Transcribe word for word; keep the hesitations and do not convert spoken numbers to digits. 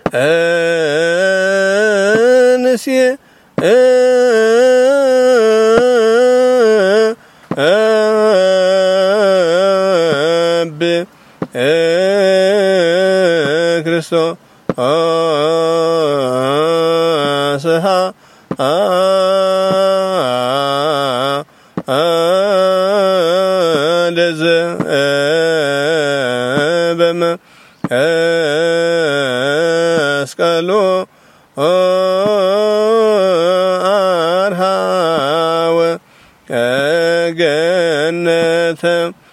أنسي أب كريستوس أسها أدز بم أسكالو أرهاو جنة